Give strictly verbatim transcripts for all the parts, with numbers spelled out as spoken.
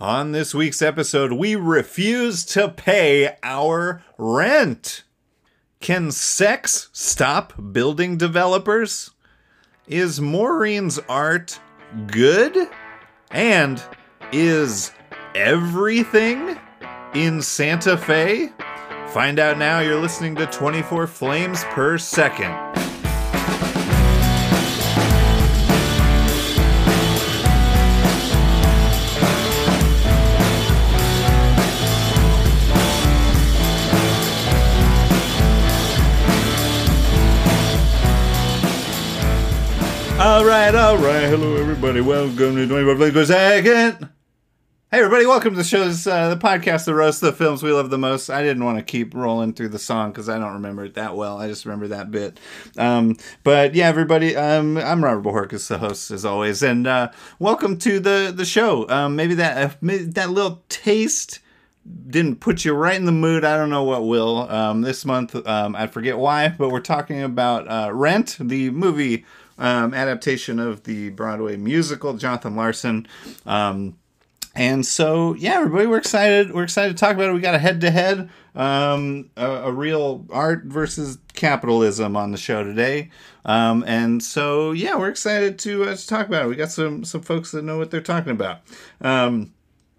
On this week's episode, we refuse to pay our rent. Can sex stop building developers? Is Maureen's art good? And is everything in Santa Fe? Find out now. You're listening to twenty-four Flames Per Second. All right, all right. Hello, everybody. Welcome to twenty-four Flames Per Second. Hey, everybody. Welcome to the show. This is uh, the podcast that roasts the films we love the most. I didn't want to keep rolling through the song because I don't remember it that well. I just remember that bit. Um, but yeah, everybody. Um, I'm Robert Bohorquez, the host, as always, and uh, welcome to the the show. Um, maybe that uh, maybe that little taste didn't put you right in the mood. I don't know what will. Um, this month, um, I forget why, but we're talking about uh, Rent, the movie. Um, adaptation of the Broadway musical, Jonathan Larson. Um, and so, yeah, everybody, we're excited. We're excited to talk about it. We got a head-to-head, um, a, a real art versus capitalism on the show today. Um, and so, yeah, we're excited to, uh, to talk about it. We got some, some folks that know what they're talking about. Um,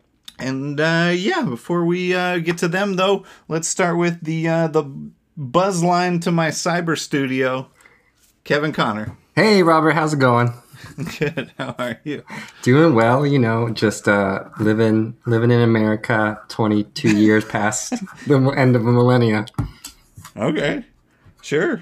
and, uh, yeah, before we uh, get to them, though, let's start with the, uh, the buzz line to my cyber studio, Kevin Connor. Hey, Robert, how's it going? Good. How are you? Doing well, you know, just uh, living living in America twenty-two years past the end of the millennia. Okay. Sure.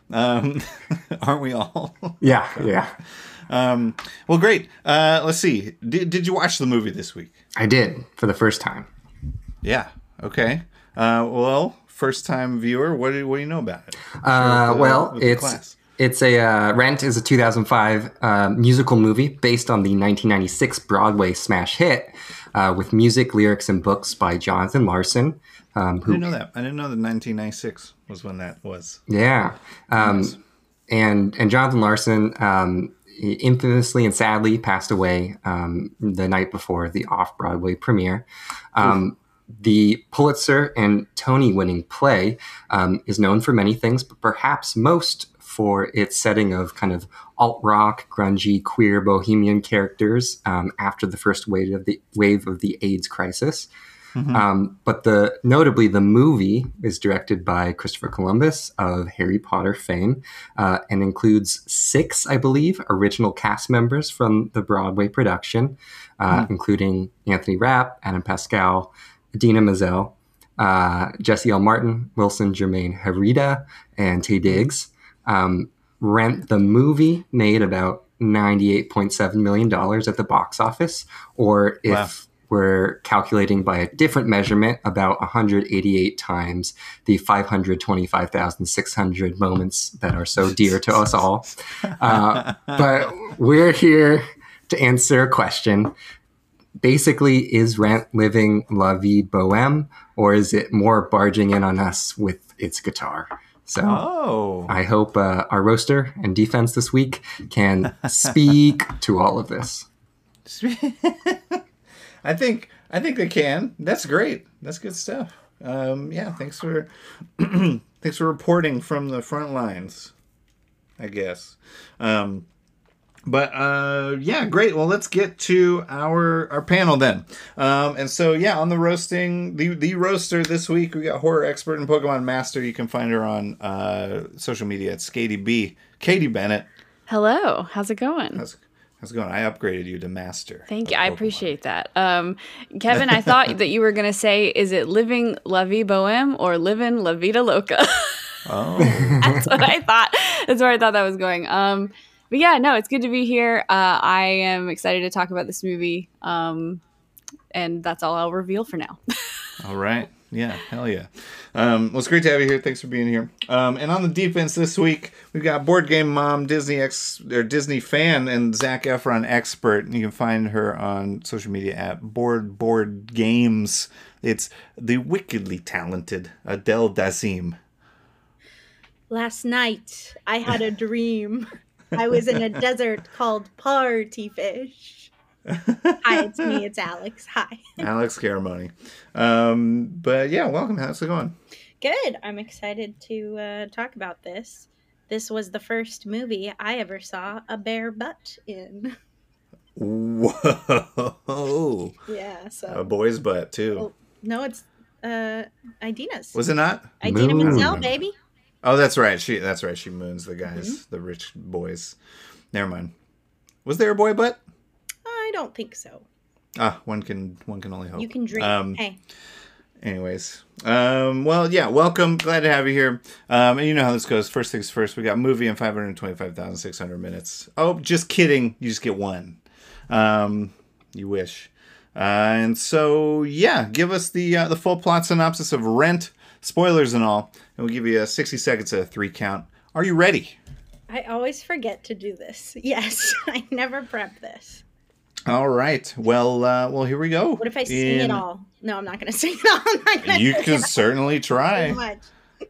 Um, aren't we all? Yeah, yeah. Um, well, great. Uh, let's see. Did, did you watch the movie this week? I did, for the first time. Yeah. Okay. Uh, well, first time viewer, what do, what do you know about it? Uh, the, well, it's... Class. It's a uh, Rent is a two thousand five uh, musical movie based on the nineteen ninety-six Broadway smash hit uh, with music, lyrics, and books by Jonathan Larson. Um, who, I didn't know that. I didn't know that nineteen ninety-six was when that was. Yeah. Um, nice. and, and Jonathan Larson um, he infamously and sadly passed away um, the night before the off-Broadway premiere. Um, The Pulitzer and Tony-winning play um, is known for many things, but perhaps most for its setting of kind of alt-rock, grungy, queer, bohemian characters um, after the first wave of the wave of the AIDS crisis. Mm-hmm. Um, but the notably, the movie is directed by Christopher Columbus of Harry Potter fame uh, and includes six, I believe, original cast members from the Broadway production, uh, mm. including Anthony Rapp, Adam Pascal, Idina Menzel, uh, Jesse L. Martin, Wilson Jermaine Herita, and Taye Diggs. Um, Rent, the movie, made about ninety-eight point seven million dollars at the box office, or if wow. we're calculating by a different measurement, about one hundred eighty-eight times the five hundred twenty-five thousand six hundred moments that are so dear to us all. Uh, but we're here to answer a question. Basically, is Rent living La Vie Boheme, or is it more barging in on us with its guitar? So oh. I hope uh, our roaster and defense this week can speak to all of this. I think I think they can. That's great. That's good stuff. Um, yeah, thanks for thanks for reporting from the front lines, I guess. Um, But, uh, yeah, great. Well, let's get to our our panel then. Um, and so, yeah, on the roasting, the, the roaster this week, we got horror expert and Pokemon master. You can find her on uh, social media at Skaty B. Katie Bennett. Hello. How's it going? How's, how's it going? I upgraded you to master. Thank you. I appreciate that. Um, Kevin, I thought that you were going to say, is it living La Vie Boheme or living La Vida Loca? Oh. That's what I thought. That's where I thought that was going. Um But yeah, no, it's good to be here. Uh, I am excited to talk about this movie. Um, and that's all I'll reveal for now. All right. Yeah, hell yeah. Um, well, it's great to have you here. Thanks for being here. Um, and on the defense this week, we've got Board Game Mom, Disney ex or Disney fan, and Zac Efron expert. You can find her on social media at Board Board Games. It's the wickedly talented Adele Dazeem. Last night, I had a dream. I was in a desert called Party Fish. Hi, it's me. It's Alex. Hi. Alex Caramoni. Um, but yeah, welcome. How's it going? Good. I'm excited to uh, talk about this. This was the first movie I ever saw a bare butt in. Whoa. Yeah, so. A boy's butt, too. Oh, no, it's uh, Idina's. Was it not? Idina Moon. Menzel, baby. Oh, that's right. She. That's right. She moons the guys, Mm-hmm. the rich boys. Never mind. Was there a boy butt? I don't think so. Ah, one can one can only hope. You can dream. Um, hey. Anyways, um, well, yeah, welcome. Glad to have you here. Um, and you know how this goes. First things first, we got movie in five hundred twenty-five thousand six hundred minutes. Oh, just kidding. You just get one. Um, you wish. Uh, and so, yeah, give us the uh, the full plot synopsis of Rent, spoilers and all, and we'll give you a sixty seconds of a three count. Are you ready? I always forget to do this. Yes, I never prep this. All right. Well, uh, well, here we go. What if I sing In- it all? No, I'm not going to sing it all. I'm not gonna You sing can it all certainly try. so much.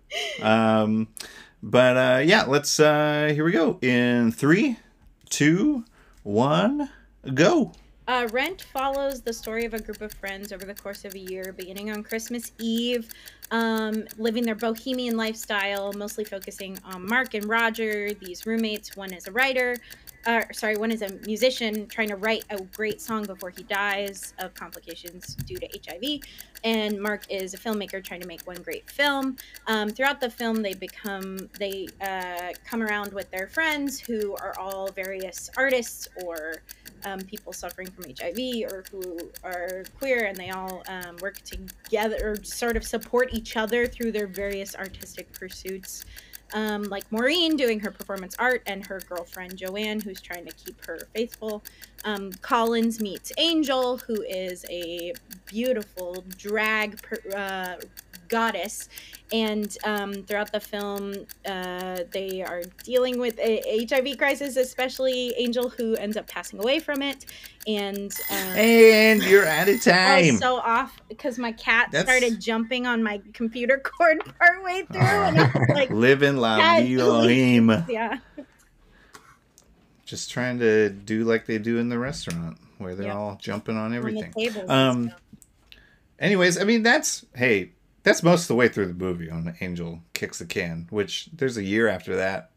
Um, but uh, yeah, let's. Uh, here we go. In three, two, one, go. Uh, Rent follows the story of a group of friends over the course of a year, beginning on Christmas Eve, um, living their bohemian lifestyle, mostly focusing on Mark and Roger, these roommates. One is a writer, uh, sorry, one is a musician trying to write a great song before he dies of complications due to H I V, and Mark is a filmmaker trying to make one great film. Um, throughout the film, they become they uh, come around with their friends who are all various artists or Um, people suffering from H I V or who are queer, and they all um, work together or sort of support each other through their various artistic pursuits. Um, like Maureen doing her performance art and her girlfriend Joanne, who's trying to keep her faithful. Um, Collins meets Angel, who is a beautiful drag per, uh, goddess. And um, throughout the film, uh, they are dealing with a H I V crisis, especially Angel, who ends up passing away from it. And um, And you're out of I time. was so off because my cat That's- started jumping on my computer cord partway through, and I was like, Living la God, vida. yeah, Just trying to do like they do in the restaurant, where they're Yeah. all jumping on on the everything. tables and Um, stuff. Anyways, I mean that's hey, that's most of the way through the movie on Angel Kicks the Can, which there's a year after that.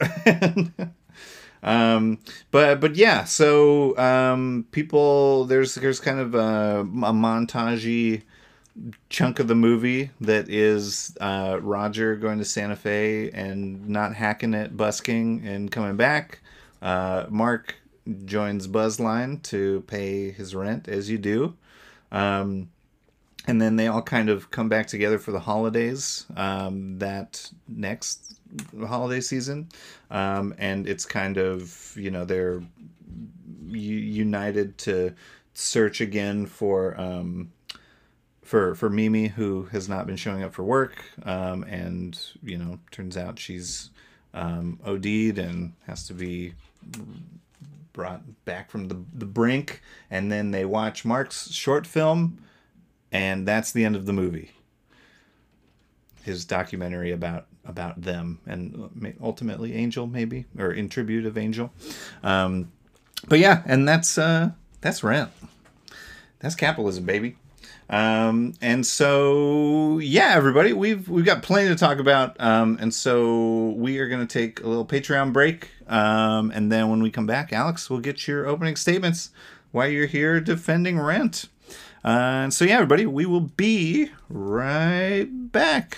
um, but but yeah, so um, people there's there's kind of a, a montagey chunk of the movie that is uh, Roger going to Santa Fe and not hacking it, busking and coming back. Uh, Mark joins Buzzline to pay his rent, as you do. Um, and then they all kind of come back together for the holidays um, that next holiday season. Um, and it's kind of, you know, they're u- united to search again for um, for for Mimi, who has not been showing up for work. Um, and, you know, turns out she's um, OD'd and has to be brought back from the, the brink. And then they watch Mark's short film, and that's the end of the movie. His documentary about about them and ultimately Angel, maybe, or in tribute of Angel. Um, but yeah, and that's uh, that's Rent. That's capitalism, baby. Um, and so yeah, everybody, we've we've got plenty to talk about. Um, and so we are going to take a little Patreon break. Um, and then when we come back, Alex will get your opening statements while you're here defending Rent. Uh, and so yeah, everybody, we will be right back.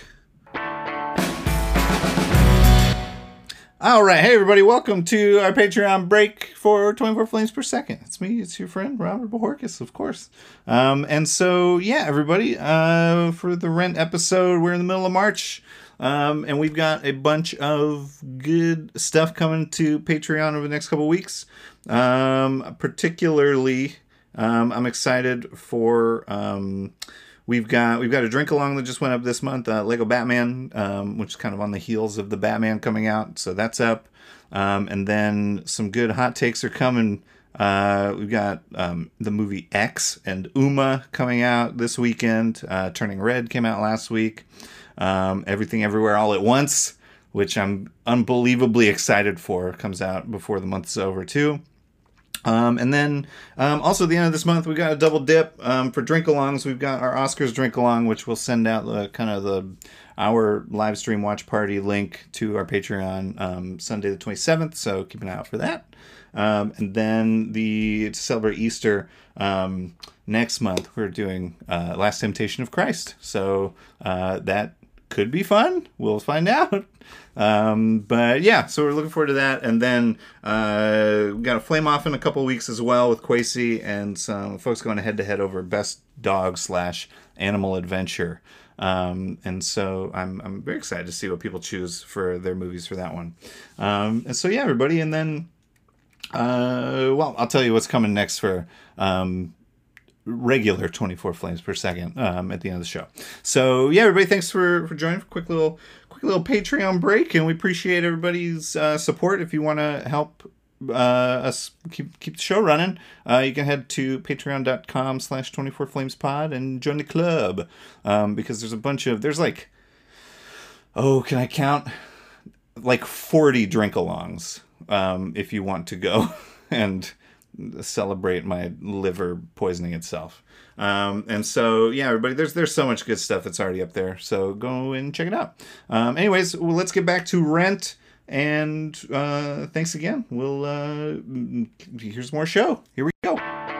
All right, hey everybody, welcome to our Patreon break for twenty-four Flames Per Second. It's me, it's your friend Robert Bojorquez, of course. Um, and so yeah, everybody, uh, for the Rent episode, we're in the middle of March, um, and we've got a bunch of good stuff coming to Patreon over the next couple weeks. Um, particularly, um, I'm excited for. Um, We've got we've got a drink along that just went up this month, uh, Lego Batman, um, which is kind of on the heels of the Batman coming out, so that's up. Um, and then some good hot takes are coming. Uh, we've got um, the movie X and Uma coming out this weekend. Uh, Turning Red came out last week. Um, Everything Everywhere All at Once, which I'm unbelievably excited for, comes out before the month's over too. Um, and then um, also at the end of this month, we got a double dip um, for drink-alongs. We've got our Oscars drink-along, which we'll send out the kind of the our live stream watch party link to our Patreon um, Sunday the twenty-seventh. So keep an eye out for that. Um, and then the to celebrate Easter um, next month, we're doing uh, Last Temptation of Christ. So uh, that could be fun. We'll find out. Um, but yeah, so we're looking forward to that. And then uh, we got a Flame Off in a couple weeks as well with Kwesi and some folks going head to head over Best Dog slash Animal Adventure. Um, and so I'm I'm very excited to see what people choose for their movies for that one. Um, and so yeah, everybody. And then uh, well, I'll tell you what's coming next for um, regular twenty-four flames per second um, at the end of the show. So yeah, everybody, thanks for for joining. Quick little quick little Patreon break, and we appreciate everybody's uh, support. If you want to help uh, us keep keep the show running, uh, you can head to patreon dot com slash twenty-four flames pod and join the club, um, because there's a bunch of there's like oh can I count like forty drink-alongs um, if you want to go and celebrate my liver poisoning itself. Um, and so, yeah, everybody, there's there's so much good stuff that's already up there. So go and check it out. Um, anyways, well, let's get back to Rent. And uh, thanks again. We'll uh, here's more show. Here we go.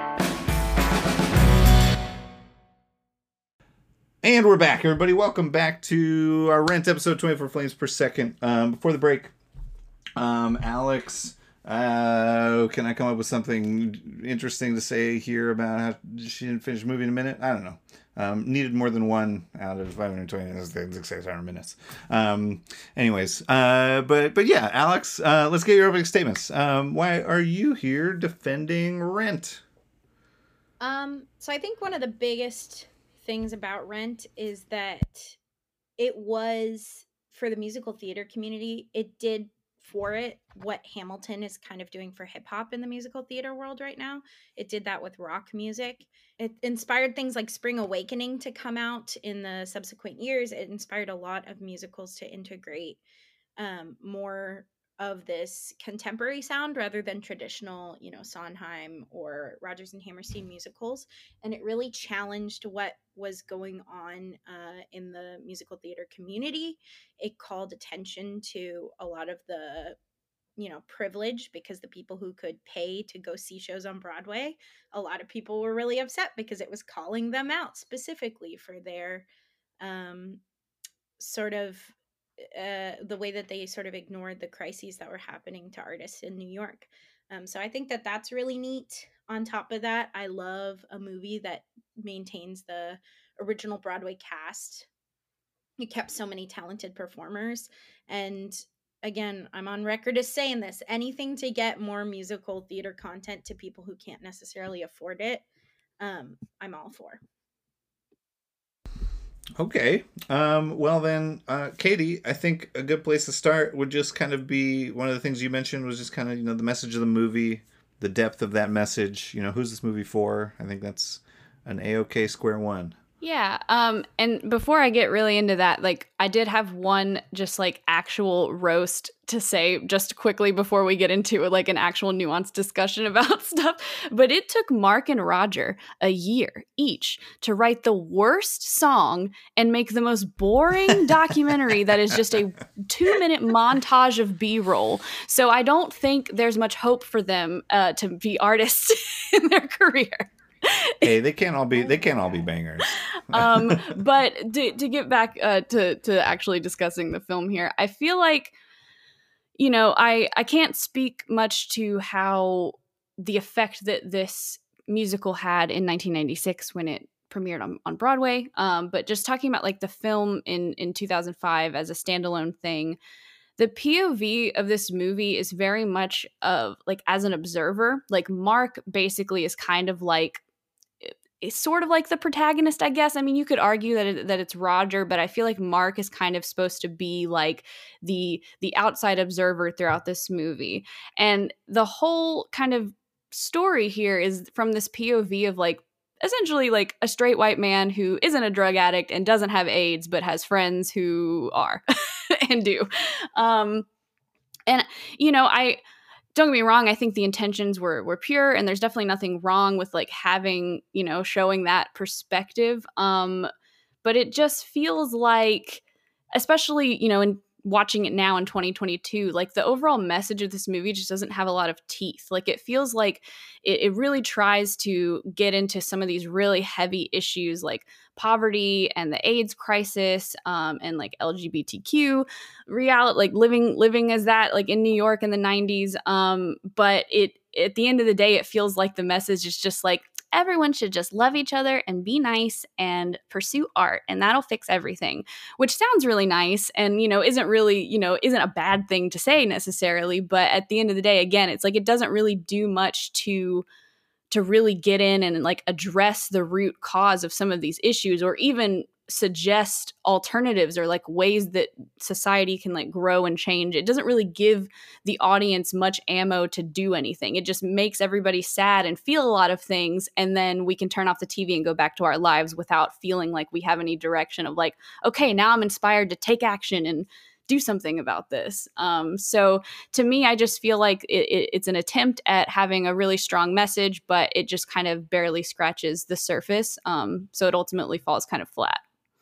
And we're back, everybody. Welcome back to our Rent episode twenty-four flames per second. Um, before the break, um, Alex... Uh, can I come up with something interesting to say here about how she didn't finish the movie in a minute? I don't know. Um, needed more than one out of five hundred twenty, six hundred minutes. Um, anyways, uh, but but yeah, Alex, uh, let's get your opening statements. Um, why are you here defending Rent? Um, so I think one of the biggest things about Rent is that it was, for the musical theater community, it did for it what Hamilton is kind of doing for hip hop in the musical theater world right now. It did that with rock music. It inspired things like Spring Awakening to come out in the subsequent years. It inspired a lot of musicals to integrate um, more of this contemporary sound rather than traditional, you know, Sondheim or Rodgers and Hammerstein musicals. And it really challenged what was going on uh, in the musical theater community. It called attention to a lot of the, you know, privilege, because the people who could pay to go see shows on Broadway, a lot of people were really upset because it was calling them out specifically for their um, sort of uh, the way that they sort of ignored the crises that were happening to artists in New York. Um, so I think that that's really neat. On top of that, I love a movie that maintains the original Broadway cast. It kept so many talented performers. And again, I'm on record as saying this, anything to get more musical theater content to people who can't necessarily afford it, um, I'm all for. Okay. Um, well then, uh, Katie, I think a good place to start would just kind of be one of the things you mentioned was just kind of, you know, the message of the movie, the depth of that message, you know, who's this movie for? I think that's an A-OK square one. Yeah. Um, and before I get really into that, like I did have one just like actual roast to say just quickly before we get into like an actual nuanced discussion about stuff. But it took Mark and Roger a year each to write the worst song and make the most boring documentary that is just a two minute montage of B-roll. So I don't think there's much hope for them uh, to be artists in their career. Hey, they can't all be they can't all be bangers. um, but to, to get back uh, to to actually discussing the film here, I feel like, you know, I I can't speak much to how the effect that this musical had in nineteen ninety-six when it premiered on, on Broadway. Um, but just talking about like the film in in two thousand five as a standalone thing. The P O V of this movie is very much of like as an observer. Like Mark basically is kind of like it's sort of like the protagonist, I guess. I mean, you could argue that it, that it's Roger, but I feel like Mark is kind of supposed to be like the the outside observer throughout this movie. And the whole kind of story here is from this P O V of like essentially like a straight white man who isn't a drug addict and doesn't have AIDS, but has friends who are and do. Um, and, you know, I... don't get me wrong, I think the intentions were were pure, and there's definitely nothing wrong with like having, you know, showing that perspective. Um, but it just feels like, especially, you know, in watching it now in twenty twenty-two, like the overall message of this movie just doesn't have a lot of teeth. Like it feels like it, it really tries to get into some of these really heavy issues like poverty and the AIDS crisis, um, and like L G B T Q reality, like living living as that like in New York in the nineties. Um, but it at the end of the day, it feels like the message is just like, everyone should just love each other and be nice and pursue art, and that'll fix everything, which sounds really nice and, you know, isn't really, you know, isn't a bad thing to say necessarily. But at the end of the day, again, it's like it doesn't really do much to to really get in and like address the root cause of some of these issues, or even suggest alternatives or like ways that society can like grow and change. It doesn't really give the audience much ammo to do anything. It just makes everybody sad and feel a lot of things, and then we can turn off the T V and go back to our lives without feeling like we have any direction of like, okay, now I'm inspired to take action and do something about this. Um, so to me, I just feel like it, it, it's an attempt at having a really strong message, but it just kind of barely scratches the surface. Um, so it ultimately falls kind of flat.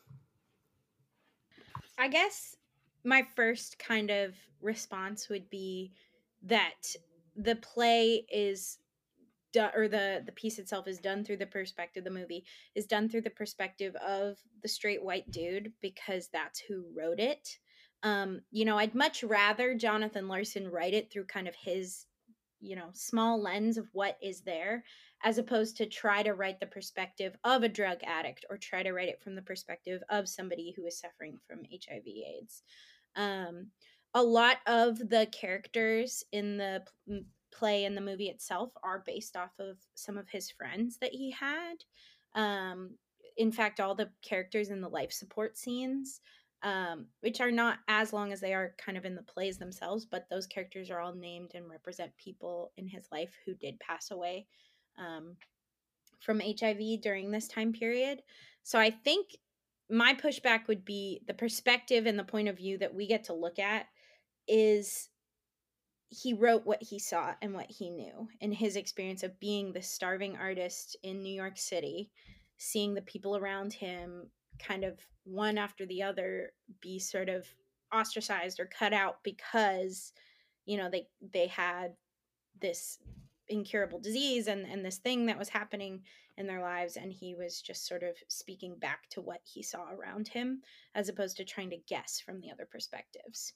I guess my first kind of response would be that the play is done, or the the piece itself is done through the perspective, the movie is done through the perspective of the straight white dude, because that's who wrote it. Um, you know, I'd much rather Jonathan Larson write it through kind of his, you know, small lens of what is there, as opposed to try to write the perspective of a drug addict, or try to write it from the perspective of somebody who is suffering from H I V AIDS. Um, a lot of the characters in the p- play and the movie itself are based off of some of his friends that he had. Um, in fact, all the characters in the life support scenes, um, which are not as long as they are kind of in the plays themselves, but those characters are all named and represent people in his life who did pass away um, from H I V during this time period. So I think my pushback would be the perspective and the point of view that we get to look at is he wrote what he saw and what he knew, and his experience of being the starving artist in New York City, seeing the people around him kind of one after the other be sort of ostracized or cut out because, you know, they they had this incurable disease and and this thing that was happening in their lives, and he was just sort of speaking back to what he saw around him, as opposed to trying to guess from the other perspectives.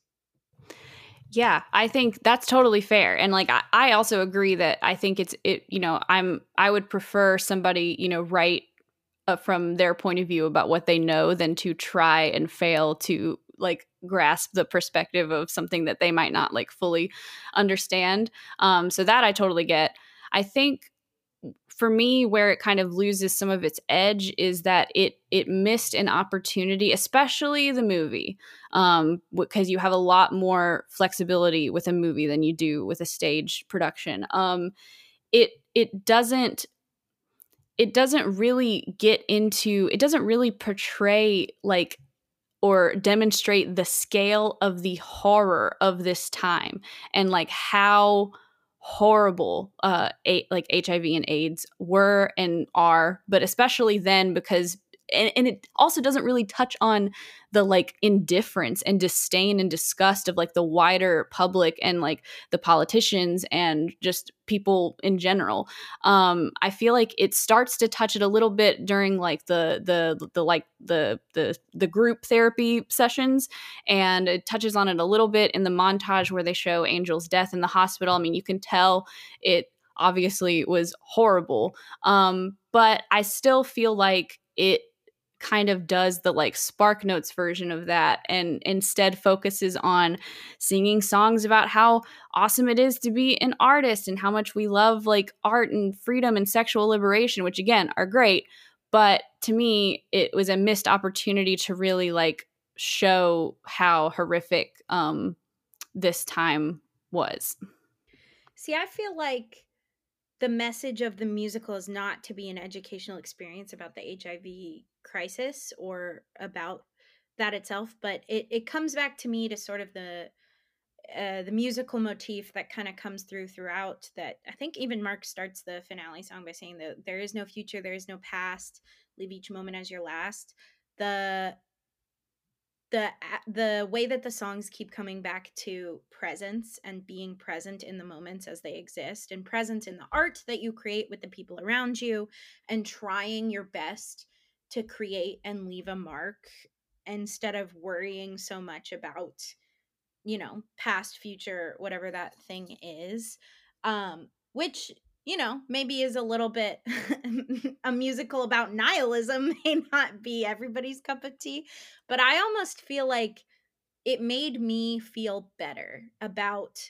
Yeah, I think that's totally fair. And like I, I also agree that I think it's it, you know, I'm I would prefer somebody, you know, write uh, from their point of view about what they know than to try and fail to like grasp the perspective of something that they might not like fully understand. Um, so that I totally get. I think for me, where it kind of loses some of its edge is that it it missed an opportunity, especially the movie, um, because you have a lot more flexibility with a movie than you do with a stage production. Um, it it doesn't it doesn't really get into it doesn't really portray like or demonstrate the scale of the horror of this time and like how horrible uh a, like H I V and AIDS were and are, but especially then because and, and it also doesn't really touch on the like indifference and disdain and disgust of like the wider public and like the politicians and just people in general. um I feel like it starts to touch it a little bit during like the the the like the the the group therapy sessions, and it touches on it a little bit in the montage where they show Angel's death in the hospital. I mean, you can tell it obviously was horrible, um but I still feel like it kind of does the like Spark Notes version of that, and instead focuses on singing songs about how awesome it is to be an artist and how much we love like art and freedom and sexual liberation, which again are great. But to me, it was a missed opportunity to really like show how horrific um, this time was. See, I feel like the message of the musical is not to be an educational experience about the H I V crisis or about that itself, but it, it comes back to me to sort of the uh, the musical motif that kind of comes through throughout, that I think even Mark starts the finale song by saying that there is no future, there is no past, leave each moment as your last. The the the way that the songs keep coming back to presence and being present in the moments as they exist, and present in the art that you create with the people around you, and trying your best to create and leave a mark instead of worrying so much about, you know, past, future, whatever that thing is. Um, which, you know, maybe is a little bit a musical about nihilism, may not be everybody's cup of tea, but I almost feel like it made me feel better about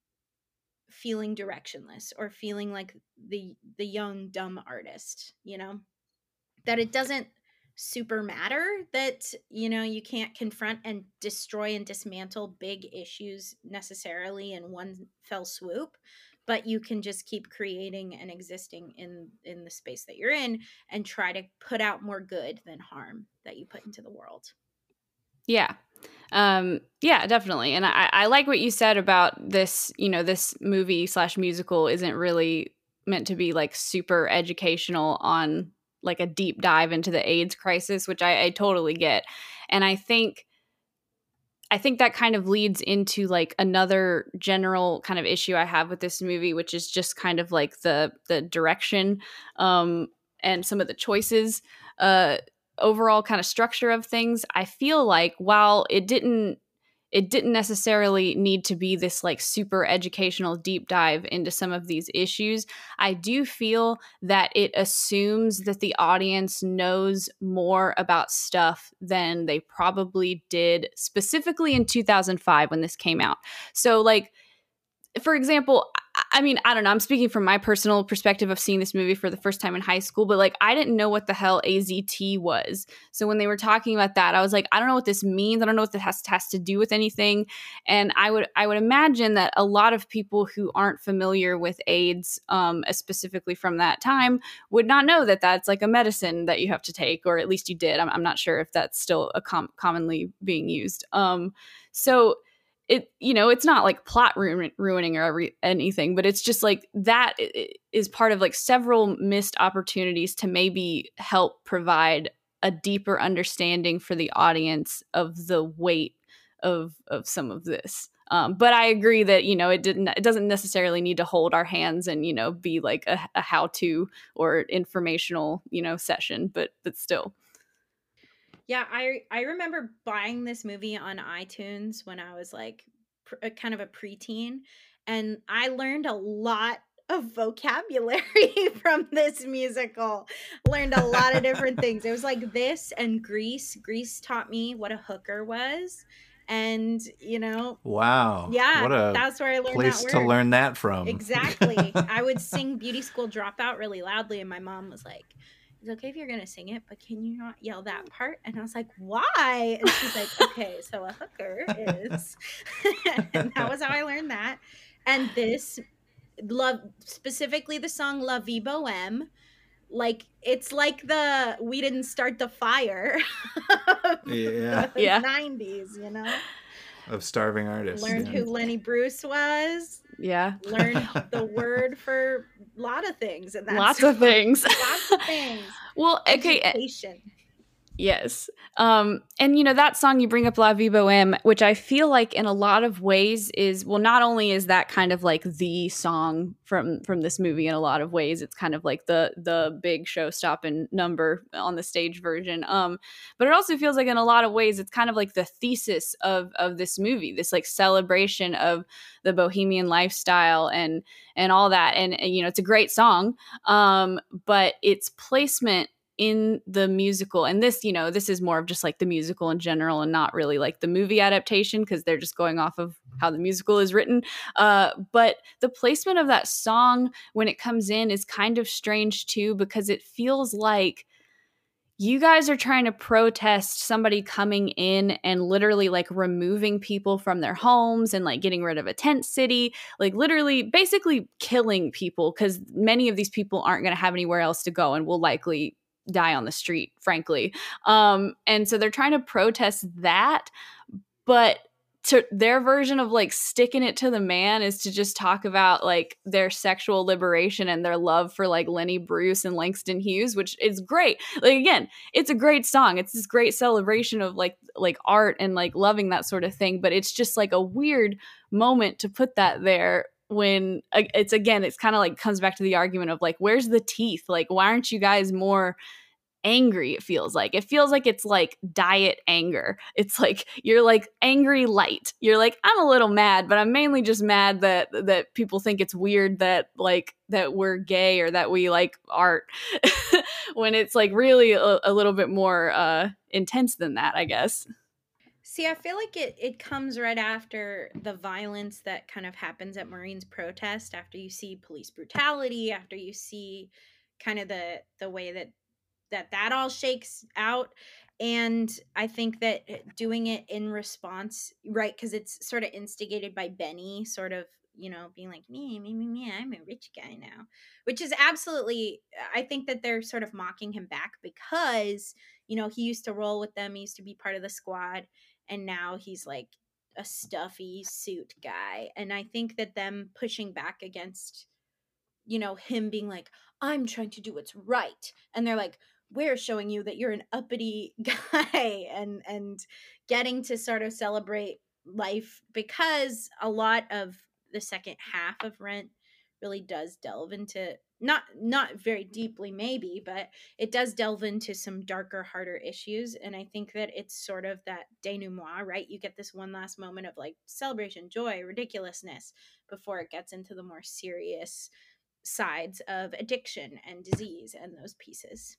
feeling directionless, or feeling like the the young dumb artist, you know, that it doesn't super matter that, you know, you can't confront and destroy and dismantle big issues necessarily in one fell swoop, but you can just keep creating and existing in in the space that you're in, and try to put out more good than harm that you put into the world. Yeah. Um, yeah, definitely. And I, I like what you said about this, you know, this movie slash musical isn't really meant to be like super educational on like a deep dive into the AIDS crisis, which I, I totally get. And I think I think that kind of leads into like another general kind of issue I have with this movie, which is just kind of like the the direction um, and some of the choices, uh, overall kind of structure of things. I feel like while it didn't it didn't necessarily need to be this like super educational deep dive into some of these issues, I do feel that it assumes that the audience knows more about stuff than they probably did specifically in two thousand five when this came out. So like, for example, I mean, I don't know, I'm speaking from my personal perspective of seeing this movie for the first time in high school, but like, I didn't know what the hell A Z T was. So when they were talking about that, I was like, I don't know what this means. I don't know what this has, has to do with anything. And I would, I would imagine that a lot of people who aren't familiar with AIDS, um, specifically from that time, would not know that that's like a medicine that you have to take, or at least you did. I'm, I'm not sure if that's still a com- commonly being used. Um, so it, you know, it's not like plot ru- ruining or re- anything, but it's just like that is part of like several missed opportunities to maybe help provide a deeper understanding for the audience of the weight of of some of this. Um, but I agree that, you know, it didn't, it doesn't necessarily need to hold our hands and, you know, be like a, a how-to or informational, you know, session, but but still. Yeah, I I remember buying this movie on iTunes when I was like pr- a kind of a preteen, and I learned a lot of vocabulary from this musical. Learned a lot of different things. It was like this and Grease. Grease taught me what a hooker was, and you know, Wow. yeah, What a that's where I learned place that to word. learn that from. Exactly. I would sing Beauty School Dropout really loudly, and my mom was like, "It's okay if you're gonna sing it, but can you not yell that part?" And I was like, "Why?" And she's like, "Okay, so a hooker is," and that was how I learned that. And this love, specifically the song "La Vie Boheme," like it's like the "We Didn't Start the Fire" of Yeah. the Yeah. nineties, you know. Of starving artists. Learned yeah. who Lenny Bruce was. Yeah. Learned the word for a lot of things, and that's Lots of things. lots of things. Well, okay. Education. Yes. Um, and, you know, that song you bring up, La Vie Boheme, which I feel like in a lot of ways is, well, not only is that kind of like the song from from this movie in a lot of ways, it's kind of like the the big showstopping number on the stage version. Um, but it also feels like in a lot of ways, it's kind of like the thesis of of this movie, this like celebration of the bohemian lifestyle and and all that. And, and you know, it's a great song, um, but its placement in the musical, and this, you know, this is more of just like the musical in general and not really like the movie adaptation, because they're just going off of how the musical is written. Uh, but the placement of that song when it comes in is kind of strange too, because it feels like you guys are trying to protest somebody coming in and literally like removing people from their homes and like getting rid of a tent city, like literally basically killing people, because many of these people aren't going to have anywhere else to go and will likely die on the street, frankly. Um, and so they're trying to protest that. But to their version of like sticking it to the man is to just talk about like their sexual liberation and their love for like Lenny Bruce and Langston Hughes, which is great. Like, again, it's a great song. It's this great celebration of like like art and like loving that sort of thing. But it's just like a weird moment to put that there when it's, again, it's kind of like comes back to the argument of like, where's the teeth? Like, why aren't you guys more angry? It feels like it feels like it's like diet anger. It's like you're like angry light. You're like, I'm a little mad, but I'm mainly just mad that that people think it's weird that like that we're gay or that we like art when it's like really a, a little bit more uh intense than that, I guess. See, I feel like it, it comes right after the violence that kind of happens at Maureen's protest, after you see police brutality, after you see kind of the the way that that that all shakes out. And I think that doing it in response, right, because it's sort of instigated by Benny sort of, you know, being like, me, me, me, me, I'm a rich guy now, which is absolutely, I think that they're sort of mocking him back because, you know, he used to roll with them, he used to be part of the squad, and now he's like a stuffy suit guy. And I think that them pushing back against, you know, him being like, I'm trying to do what's right, and they're like, we're showing you that you're an uppity guy, and and getting to sort of celebrate life, because a lot of the second half of Rent really does delve into, not not very deeply maybe, but it does delve into some darker, harder issues. And I think that it's sort of that denouement, right? You get this one last moment of like celebration, joy, ridiculousness before it gets into the more serious sides of addiction and disease and those pieces.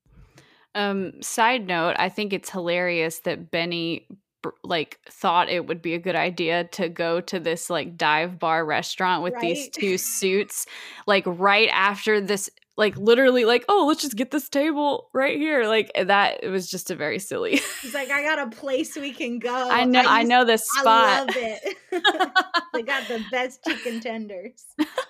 Um, side note, I think it's hilarious that Benny like thought it would be a good idea to go to this like dive bar restaurant with Right? these two suits, like right after this, like literally like, oh, let's just get this table right here. Like that, it was just a very silly. He's like, I got a place we can go. I know, I, used, I know this spot. I love it. They got the best chicken tenders.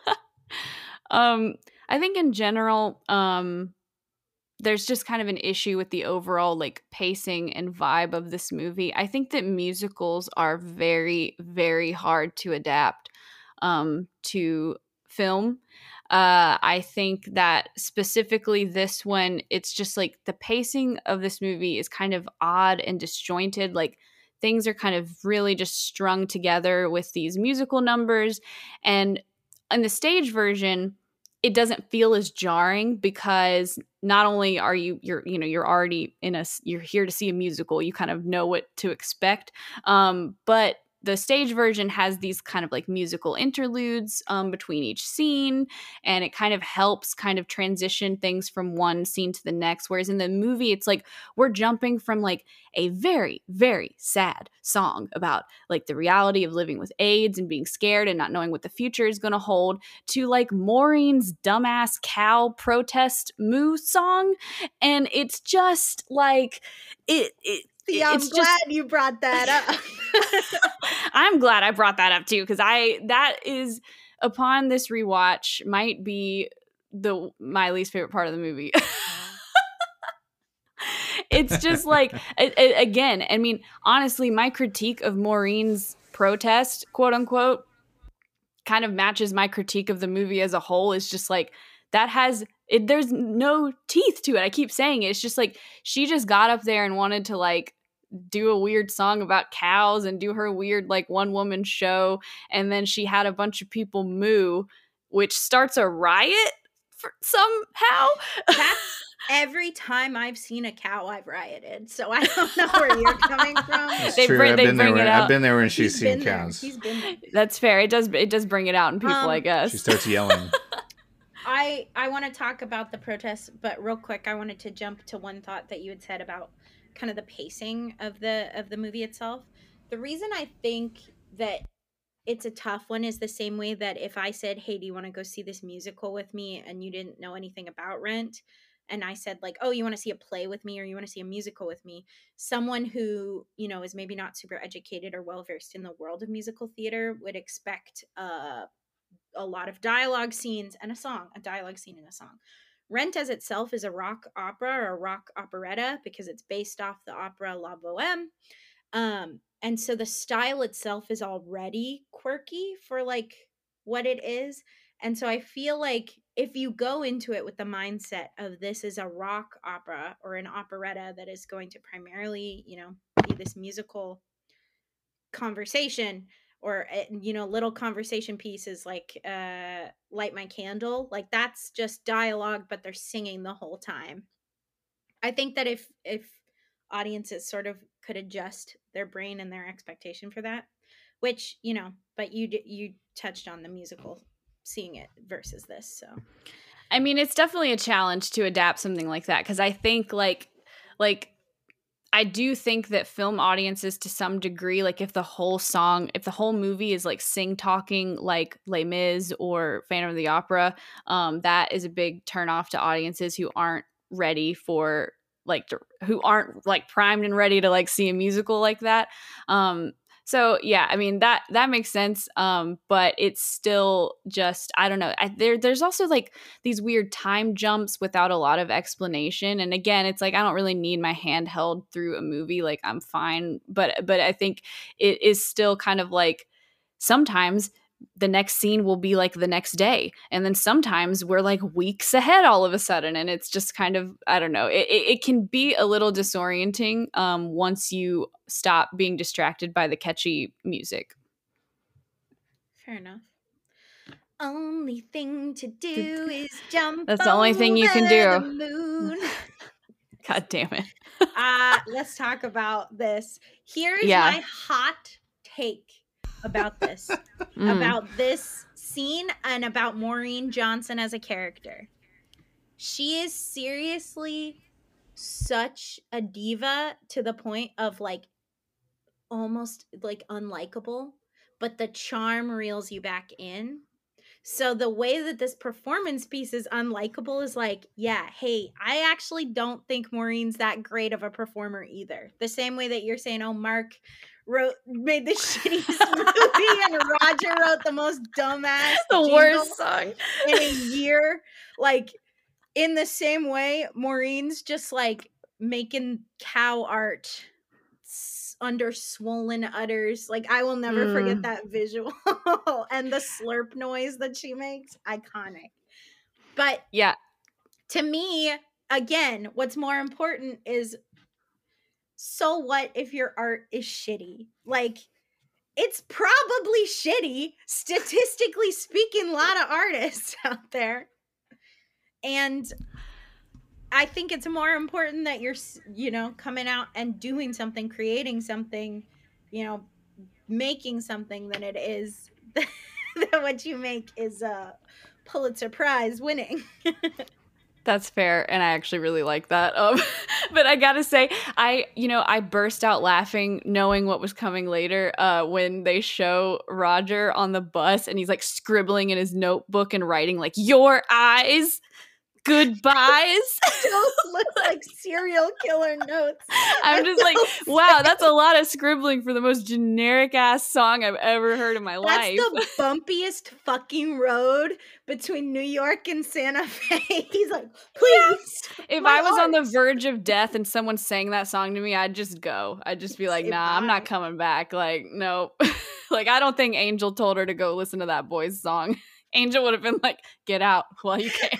um, I think in general, um, there's just kind of an issue with the overall like pacing and vibe of this movie. I think that musicals are very, very hard to adapt um, to film. Uh, I think that specifically this one, it's just like the pacing of this movie is kind of odd and disjointed. Like things are kind of really just strung together with these musical numbers. And in the stage version, it doesn't feel as jarring because not only are you you're you know you're already in a you're here to see a musical, you kind of know what to expect, um, but the stage version has these kind of like musical interludes um, between each scene, and it kind of helps kind of transition things from one scene to the next. Whereas in the movie, it's like we're jumping from like a very, very sad song about like the reality of living with AIDS and being scared and not knowing what the future is going to hold to like Maureen's dumbass cow protest moo song. And it's just like it, it See, I'm it's glad just, you brought that up. I'm glad I brought that up too, because I that is upon this rewatch might be the my least favorite part of the movie. It's just like it, it, again, I mean, honestly, my critique of Maureen's protest, quote unquote, kind of matches my critique of the movie as a whole. Is just like that has it, there's no teeth to it. I keep saying it. It's just like she just got up there and wanted to like do a weird song about cows and do her weird like one woman show, and then she had a bunch of people moo, which starts a riot for somehow. That's every time I've seen a cow, I've rioted. So I don't know where you're coming from. It's They true. bring- I've they been there. bring When, it out. I've been there when she's He's seen been there. cows. He's been there. That's fair. It does it does bring it out in people, Um, I guess. She starts yelling. I I want to talk about the protests, but real quick, I wanted to jump to one thought that you had said about kind of the pacing of the of the movie itself. The reason I think that it's a tough one is the same way that if I said, "Hey, do you want to go see this musical with me?" and you didn't know anything about Rent, and I said like, "Oh, you want to see a play with me or you want to see a musical with me?" Someone who, you know, is maybe not super educated or well versed in the world of musical theater would expect uh a lot of dialogue scenes and a song, a dialogue scene and a song. Rent as itself is a rock opera or a rock operetta because it's based off the opera La Boheme. Um, and so the style itself is already quirky for like what it is. And so I feel like if you go into it with the mindset of this is a rock opera or an operetta that is going to primarily, you know, be this musical conversation, or uh, you know, little conversation pieces like uh Light My Candle, like that's just dialogue but they're singing the whole time. I think that if if audiences sort of could adjust their brain and their expectation for that, which, you know, but you d- you touched on the musical seeing it versus this. So I mean, it's definitely a challenge to adapt something like that, because I think like like I do think that film audiences to some degree, like if the whole song, if the whole movie is like sing talking like Les Mis or Phantom of the Opera, um, that is a big turnoff to audiences who aren't ready for like to, who aren't like primed and ready to like see a musical like that. Um, so yeah, I mean that that makes sense. Um, but it's still just I don't know. I, there there's also like these weird time jumps without a lot of explanation. And again, it's like I don't really need my hand held through a movie. Like I'm fine. But but I think it is still kind of like sometimes the next scene will be like the next day, and then sometimes we're like weeks ahead all of a sudden, and it's just kind of I don't know, it, it, it can be a little disorienting um once you stop being distracted by the catchy music. fair enough. Only thing to do is jump. That's the only thing you can do. over the moon. God damn it. uh let's talk about this. Here's Yeah. my hot take about this. Mm. About this scene and about Maureen Johnson as a character. She is seriously such a diva to the point of like almost like unlikable, but the charm reels you back in. So the way that this performance piece is unlikable is like, yeah, hey, I actually don't think Maureen's that great of a performer either. The same way that you're saying, oh, Mark wrote made the shittiest movie and Roger wrote the most dumbass The jingle worst song. in a year. Like in the same way, Maureen's just like making cow art s- under swollen udders. Like I will never Mm. forget that visual and the slurp noise that she makes. Iconic. But Yeah. to me, again, what's more important is so what if your art is shitty? Like it's probably shitty, statistically speaking, a lot of artists out there. And I think it's more important that you're, s- you know, coming out and doing something, creating something, you know, making something than it is that what you make is a Pulitzer Prize winning. That's fair, and I actually really like that. Um, but I gotta say, I you know I burst out laughing knowing what was coming later uh, when they show Roger on the bus and he's like scribbling in his notebook and writing like "your eyes, goodbyes." Those look like serial killer notes. I'm And just like, those wow, say- that's a lot of scribbling for the most generic ass song I've ever heard in my That's life. the bumpiest fucking road between New York and Santa Fe. He's like, please. If my I was on the art." verge of death and someone sang that song to me, I'd just go. I'd just be like, Say nah, I'm not bye. coming back. Like, nope. Like, I don't think Angel told her to go listen to that boy's song. Angel would have been like, get out while you can.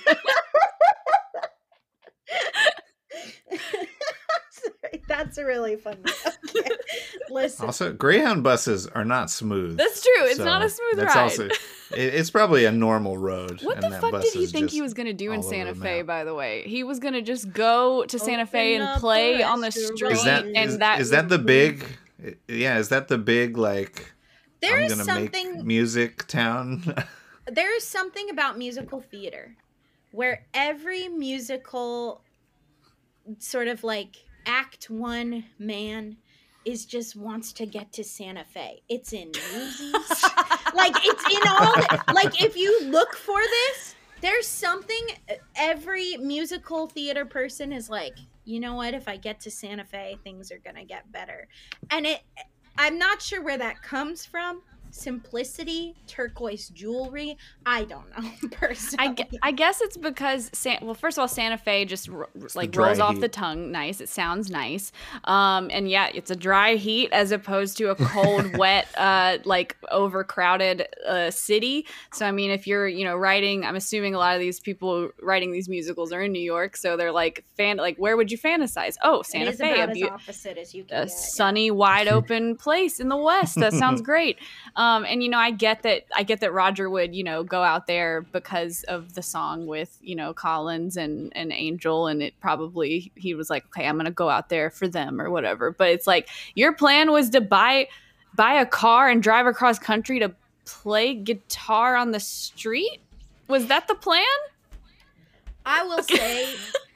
Sorry, that's really funny. Okay. Listen. Also, Greyhound buses are not smooth. That's true. It's so not a smooth that's ride. Also, it, it's probably a normal road. What and the that fuck bus did he is think just he was going to do in all over Santa the Fe, map. by the way? He was going to just go to Santa Fe Open and up play the on the restaurant. street. Is that and is, that is that the would- big? Yeah, is that the big like? There I'm is gonna something make music town. there is something about musical theater where every musical sort of like act one man is just wants to get to Santa Fe. It's in Newsies. Like it's in all the, like if you look for this, there's something every musical theater person is like, you know what, if I get to Santa Fe, things are gonna get better. And it I'm not sure where that comes from. simplicity, turquoise jewelry. I don't know, personally. I, gu- I guess it's because San- well, first of all, Santa Fe just r- like dry rolls off heat. the tongue nice. It sounds nice, um, and yeah, it's a dry heat as opposed to a cold, wet, uh, like overcrowded uh, city. So I mean, if you're you know writing, I'm assuming a lot of these people writing these musicals are in New York, so they're like fan like where would you fantasize? Oh, Santa it is Fe, about a, as beau- opposite as you can a get. sunny, wide open place in the West. That sounds great. Um, and you know, I get that. I get that Roger would, you know, go out there because of the song with, you know, Collins and and Angel, and it probably he was like, okay, I'm gonna go out there for them or whatever. But it's like your plan was to buy buy a car and drive across country to play guitar on the street. Was that the plan? I will say,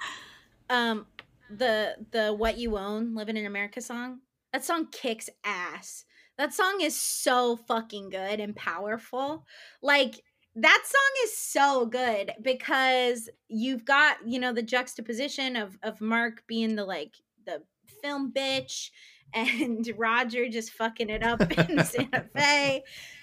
um, the the "What You Own," "Living in America" song. That song kicks ass. That song is so fucking good and powerful. Like, that song is so good because you've got, you know, the juxtaposition of of Mark being the like the film bitch and Roger just fucking it up in Santa Fe.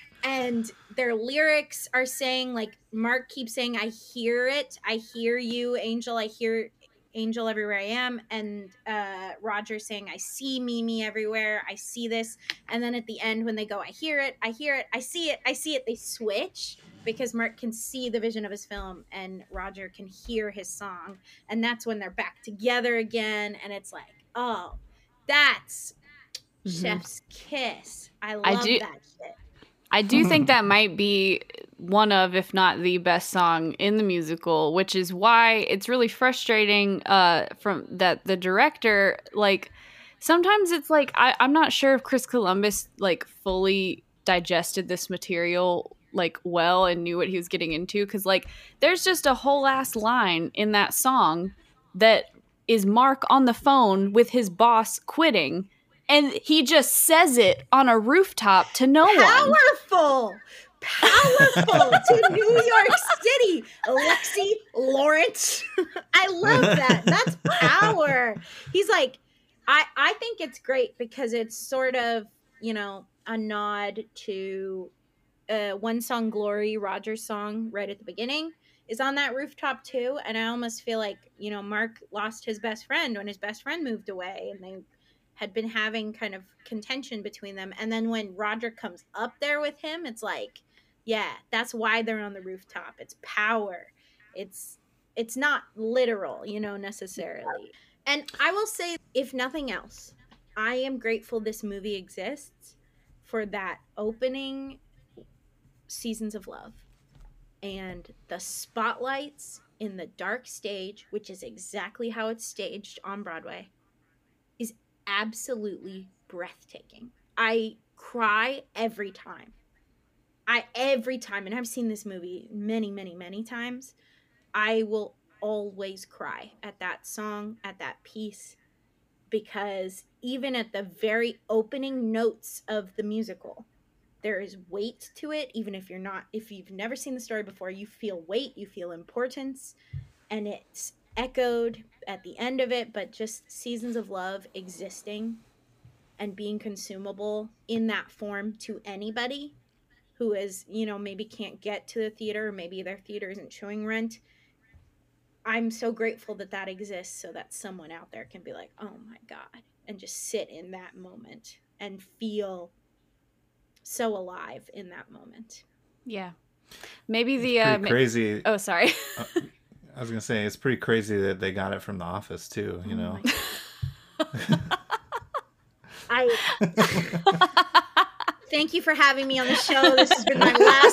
And their lyrics are saying, like, Mark keeps saying, I hear it. I hear you, Angel. I hear Angel everywhere I am. And uh, Roger saying, I see Mimi everywhere. I see this. And then at the end, when they go, I hear it. I hear it. I see it. I see it. They switch because Mark can see the vision of his film and Roger can hear his song. And that's when they're back together again. And it's like, oh, that's Mhm. chef's kiss. I love I do- that shit. I do think that might be one of, if not the best song in the musical, which is why it's really frustrating uh, from that the director, like, sometimes it's like, I, I'm not sure if Chris Columbus, like, fully digested this material, like, well and knew what he was getting into. Because, like, there's just a whole ass line in that song that is Mark on the phone with his boss quitting. And he just says it on a rooftop to no one. Powerful, powerful to New York City. Lexi Lawrence. I love that. That's power. He's like, I, I think it's great because it's sort of, you know, a nod to uh, One Song Glory, Roger's song right at the beginning is on that rooftop too. And I almost feel like, you know, Mark lost his best friend when his best friend moved away and they had been having kind of contention between them. And then when Roger comes up there with him, it's like, yeah, that's why they're on the rooftop. It's power. It's it's not literal, you know, necessarily. And I will say, if nothing else, I am grateful this movie exists for that opening Seasons of Love and the spotlights in the dark stage, which is exactly how it's staged on Broadway, is absolutely breathtaking. I cry every time. I every time, and I've seen this movie many, many, many times. I will always cry at that song, at that piece, because even at the very opening notes of the musical, there is weight to it. Even if you're not, if you've never seen the story before, you feel weight, you feel importance, and it's echoed at the end of it. But just Seasons of Love existing and being consumable in that form to anybody who is, you know, maybe can't get to the theater, or maybe their theater isn't showing Rent. I'm so grateful that that exists so that someone out there can be like, oh my God, and just sit in that moment and feel so alive in that moment. Yeah. Maybe the... It's uh, pretty ma- crazy. Oh, sorry. uh, I was going to say, it's pretty crazy that they got it from The Office, too, you know? I... Thank you for having me on the show. This has been my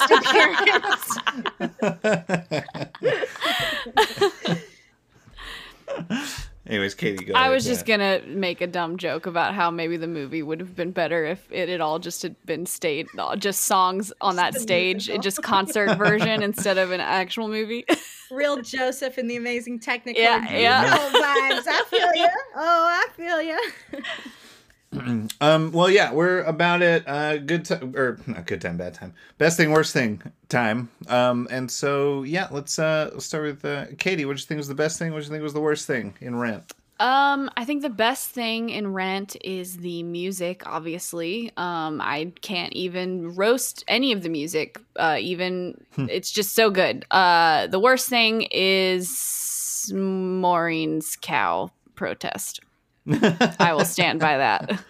last appearance. Anyways, Katie, go I ahead, was just yeah. gonna make a dumb joke about how maybe the movie would have been better if it had all just had been stayed, just songs on that stage, musical. just concert version instead of an actual movie. Real Joseph and the Amazing Technicolor Yeah, yeah. vibes. I feel you. Oh, I feel you. Um, well, yeah, we're about at uh, good time, or not good time, bad time, best thing, worst thing time. Um, and so, yeah, let's uh, let's start with uh, Katie. What do you think was the best thing? What do you think was the worst thing in Rent? Um, I think the best thing in Rent is the music, obviously. Um, I can't even roast any of the music. Uh, even it's just so good. Uh, the worst thing is Maureen's cow protest. I will stand by that.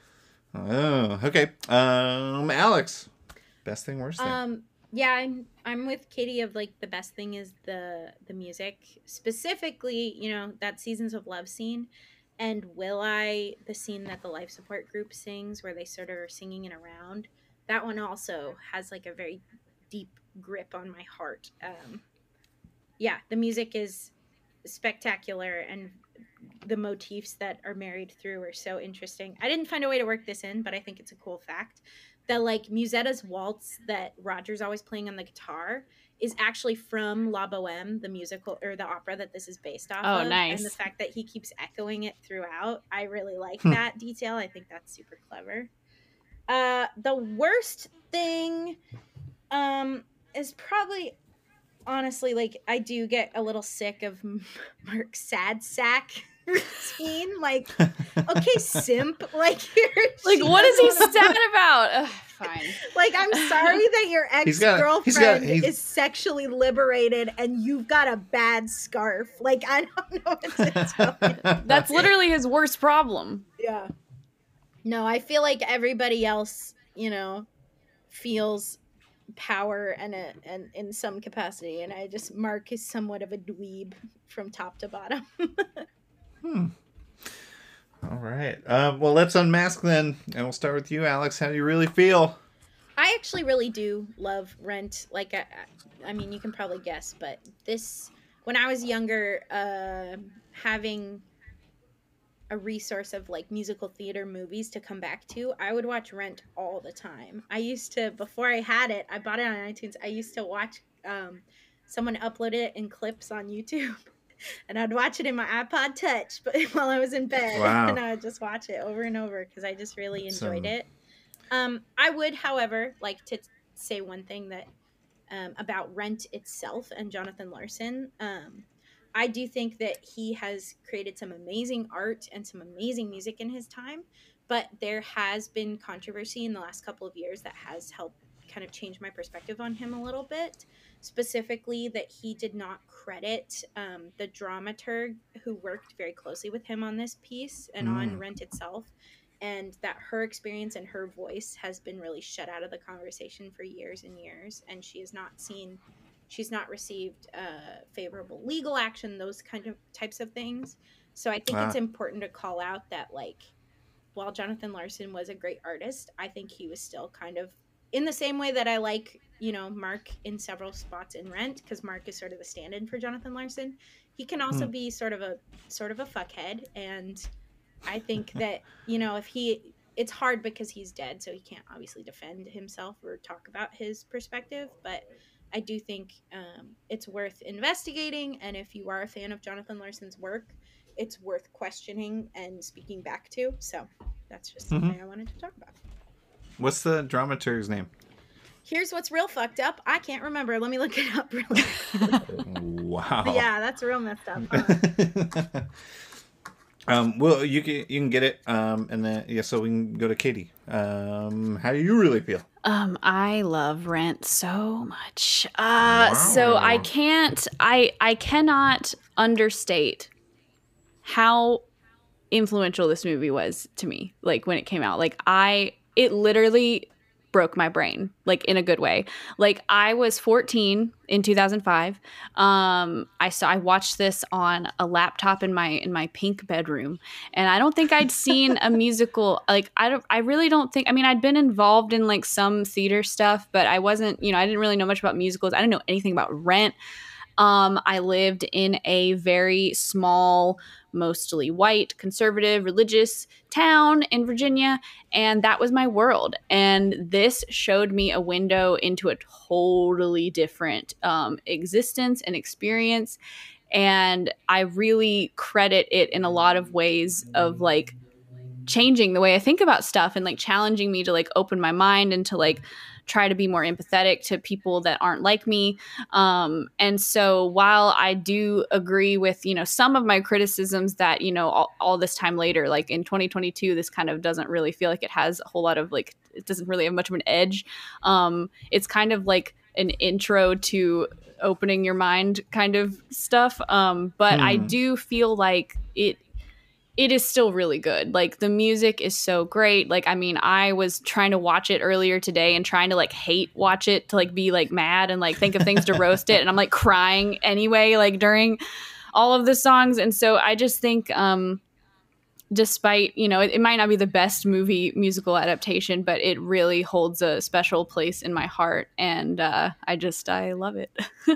Oh, okay. Um, Alex, best thing, worst thing. Um, yeah, I'm I'm with Katie of like the best thing is the the music, specifically, you know, that Seasons of Love scene, and Will I, the scene that the life support group sings where they sort of are singing it around. That one also has like a very deep grip on my heart. Um, yeah, the music is spectacular, and the motifs that are married through are so interesting. I didn't find a way to work this in, but I think it's a cool fact that like Musetta's waltz that Roger's always playing on the guitar is actually from La Boheme, the musical or the opera that this is based off Oh, of. nice. And the fact that he keeps echoing it throughout, I really like that detail. I think that's super clever. Uh, the worst thing um, is probably honestly, like, I do get a little sick of Mark's sad sack routine. Like, okay, simp. Like, you're Like, what is he sad about? Ugh, fine. Like, I'm sorry that your He's got- ex-girlfriend he's got- he's- is sexually liberated and you've got a bad scarf. Like, I don't know what to tell you. That's literally his worst problem. Yeah. No, I feel like everybody else, you know, feels power and a and in some capacity, and I just Mark is somewhat of a dweeb from top to bottom. hmm. All right. Um, well, let's unmask then, and we'll start with you, Alex. How do you really feel? I actually really do love Rent. Like, I, I mean, you can probably guess, but this, when I was younger, uh, having a resource of like musical theater movies to come back to, I would watch Rent all the time. I used to, before I had it, I bought it on iTunes. I used to watch um, someone upload it in clips on YouTube, and I'd watch it in my iPod Touch, but while I was in bed, Wow. and I would just watch it over and over because I just really enjoyed Some- it. Um, I would, however, like to say one thing that um, about Rent itself and Jonathan Larson. Um, I do think that he has created some amazing art and some amazing music in his time, but there has been controversy in the last couple of years that has helped kind of change my perspective on him a little bit. Specifically, that he did not credit um, the dramaturg who worked very closely with him on this piece and Mm. on Rent itself, and that her experience and her voice has been really shut out of the conversation for years and years, and she has not seen she's not received uh, favorable legal action, those kind of types of things. So I think Ah. it's important to call out that, like, while Jonathan Larson was a great artist, I think he was still kind of, in the same way that I like, you know, Mark in several spots in Rent, because Mark is sort of the stand-in for Jonathan Larson, he can also Hmm. be sort of a sort of a fuckhead. And I think that, you know, if he, it's hard because he's dead, so he can't obviously defend himself or talk about his perspective, but I do think um, it's worth investigating, and if you are a fan of Jonathan Larson's work, it's worth questioning and speaking back to. So that's just something Mhm. I wanted to talk about. What's the dramaturg's name? Here's what's real fucked up. I can't remember. Let me look it up really quick. Wow. Yeah, that's real messed up. Huh? um, well, you can you can get it, um, and then yeah, so we can go to Katie. Um, how do you really feel? Um, I love Rent so much. Uh, so I Wow. can't, I, I cannot understate how influential this movie was to me. Like when it came out, like I, it literally broke my brain, like in a good way. Like I was fourteen in two thousand five. Um, I saw, I watched this on a laptop in my, in my pink bedroom. And I don't think I'd seen a musical. Like, I don't, I really don't think, I mean, I'd been involved in like some theater stuff, but I wasn't, you know, I didn't really know much about musicals. I didn't know anything about Rent. Um, I lived in a very small, mostly white, conservative, religious town in Virginia, and that was my world. And this showed me a window into a totally different um, existence and experience. And I really credit it in a lot of ways of like changing the way I think about stuff and like challenging me to like open my mind and to like try to be more empathetic to people that aren't like me. Um, and so while I do agree with, you know, some of my criticisms that, you know, all, all this time later, like in twenty twenty-two, this kind of doesn't really feel like it has a whole lot of like, it doesn't really have much of an edge. Um, it's kind of like an intro to opening your mind kind of stuff. Um, but hmm. I do feel like it, it is still really good. Like the music is so great. Like, I mean, I was trying to watch it earlier today and trying to like hate watch it to like be like mad and like think of things to roast it. And I'm like crying anyway, like during all of the songs. And so I just think, um, despite, you know, it, it might not be the best movie musical adaptation, but it really holds a special place in my heart. And uh, I just, I love it.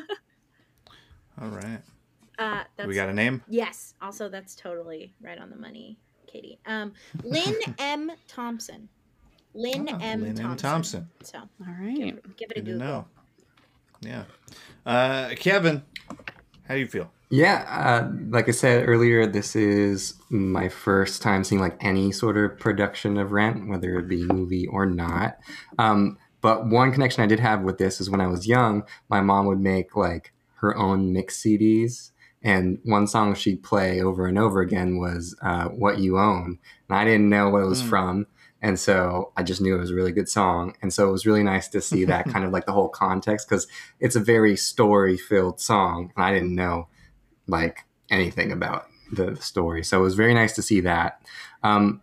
All right. Uh, that's, we got a name? Yes. Also, that's totally right on the money, Katie. Um, Lynn M. Thompson. Lynn oh, M. Lynn Thompson. M. Thompson. So, all right. Give, give it a Good to Google. know. Yeah. Uh, Kevin, how do you feel? Yeah, uh, like I said earlier, this is my first time seeing like any sort of production of Rent, whether it be movie or not. Um, but one connection I did have with this is when I was young, my mom would make like her own mix C Ds. And one song she'd play over and over again was uh, What You Own. And I didn't know what it was mm. from. And so I just knew it was a really good song. And so it was really nice to see that kind of like the whole context, because it's a very story-filled song. And I didn't know like anything about the story. So it was very nice to see that. Um,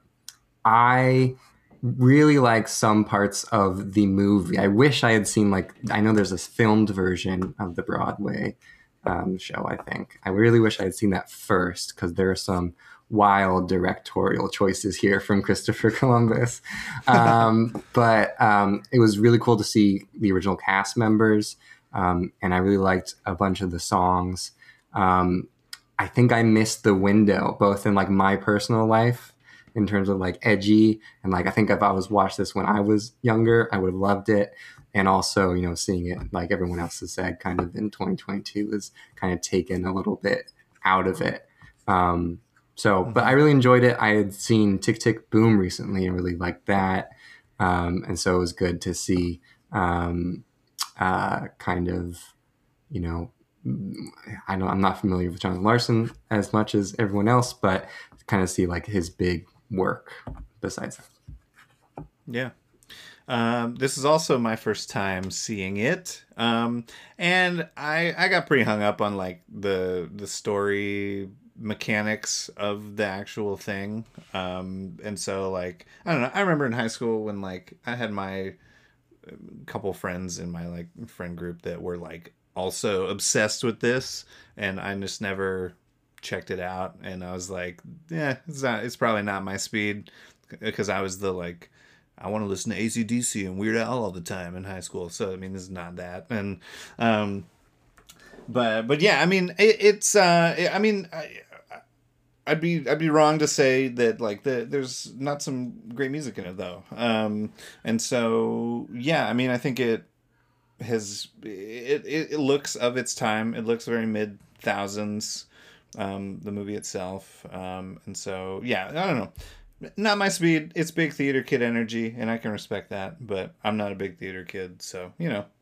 I really like some parts of the movie. I wish I had seen like, I know there's this filmed version of the Broadway Um, show, I think. I really wish I had seen that first, because there are some wild directorial choices here from Christopher Columbus. Um, but um, it was really cool to see the original cast members, um, and I really liked a bunch of the songs. Um, I think I missed the window, both in like my personal life, in terms of like edgy, and like I think if I was watched this when I was younger, I would have loved it. And also, you know, seeing it, like everyone else has said, kind of in twenty twenty-two is kind of taken a little bit out of it. Um, so, but I really enjoyed it. I had seen Tick, Tick, Boom recently and really liked that. Um, and so it was good to see um, uh, kind of, you know, I know I'm not familiar with Jonathan Larson as much as everyone else, but kind of see like his big work besides that. Yeah. Um, this is also my first time seeing it. Um, and I, I got pretty hung up on like the, the story mechanics of the actual thing. Um, and so like, I don't know, I remember in high school when like I had my couple friends in my like friend group that were like also obsessed with this, and I just never checked it out. And I was like, yeah, it's not, it's probably not my speed, because I was the like, I want to listen to A C D C and Weird Al all the time in high school. So, I mean, this is not that. And, um, but, but yeah, I mean, it, it's, uh, I mean, I, I'd be, I'd be wrong to say that like the, there's not some great music in it though. Um, and so, yeah, I mean, I think it has, it, it, it looks of its time. It looks very mid thousands, um, the movie itself. Um, and so, yeah, I don't know. Not my speed. It's big theater kid energy, and I can respect that, but I'm not a big theater kid, so, you know.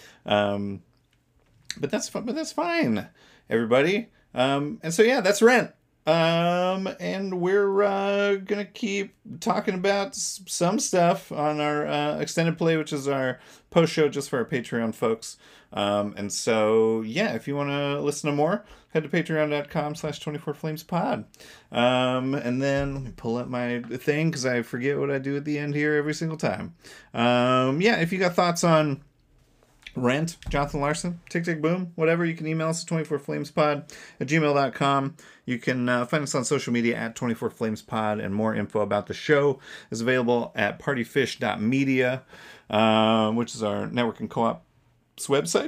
Um, but that's fun, but that's fine, everybody. Um, and so, yeah, that's Rent. Um, and we're uh, going to keep talking about s- some stuff on our uh, extended play, which is our post show just for our Patreon folks. Um, and so, yeah, if you want to listen to more, head to patreon.com slash 24flames pod. Um, and then let me pull up my thing, because I forget what I do at the end here every single time. Um, yeah, if you got thoughts on Rent, Jonathan Larson, Tick, Tick, Boom, whatever, you can email us at 24flamespod at gmail dot com. You can uh, find us on social media at 24flamespod, and more info about the show is available at partyfish dot media, uh, which is our network and co-op's website.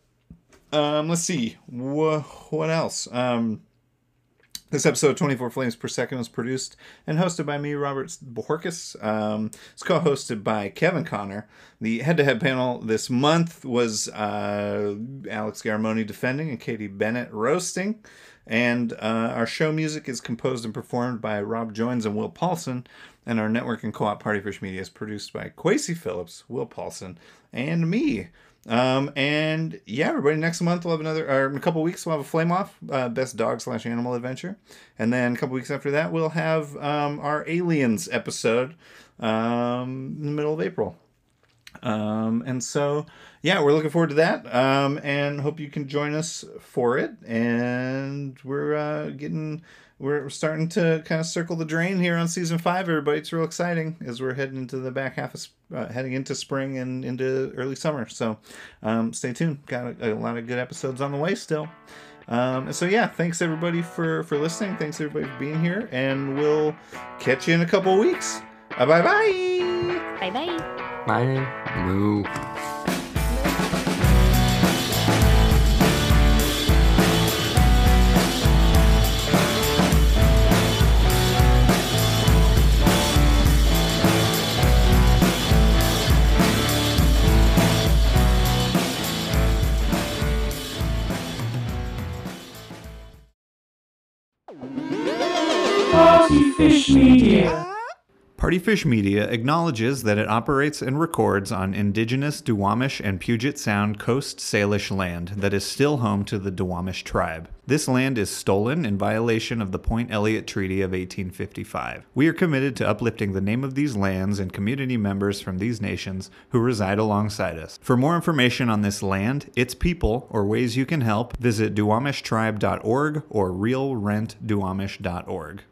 Um, let's see. Wh- what else? Um, this episode of twenty-four Flames Per Second was produced and hosted by me, Robert Borkis. Um, it's co-hosted by Kevin Connor. The head-to-head panel this month was uh, Alex Garamoni defending and Katie Bennett roasting. And uh, our show music is composed and performed by Rob Joins and Will Paulson. And our network and co-op Partyfish Media is produced by Quasi Phillips, Will Paulson, and me. Um, and yeah, everybody, next month we'll have another, or in a couple weeks we'll have a Flame Off, uh, Best Dog slash Animal Adventure. And then a couple weeks after that we'll have um, our Aliens episode um, in the middle of April. Um, and so, yeah, we're looking forward to that. Um, and hope you can join us for it. And we're uh, getting... We're starting to kind of circle the drain here on season five, everybody. It's real exciting as we're heading into the back half of, uh, heading into spring and into early summer. So um, stay tuned. Got a, a lot of good episodes on the way still. Um, and so, yeah, thanks everybody for, for listening. Thanks everybody for being here. And we'll catch you in a couple of weeks. Uh, bye-bye. Bye-bye. Bye. Moo. Partyfish Media. Partyfish Media acknowledges that it operates and records on indigenous Duwamish and Puget Sound Coast Salish land that is still home to the Duwamish tribe. This land is stolen in violation of the Point Elliott Treaty of eighteen fifty-five. We are committed to uplifting the name of these lands and community members from these nations who reside alongside us. For more information on this land, its people, or ways you can help, visit duwamish tribe dot org or real rent duwamish dot org.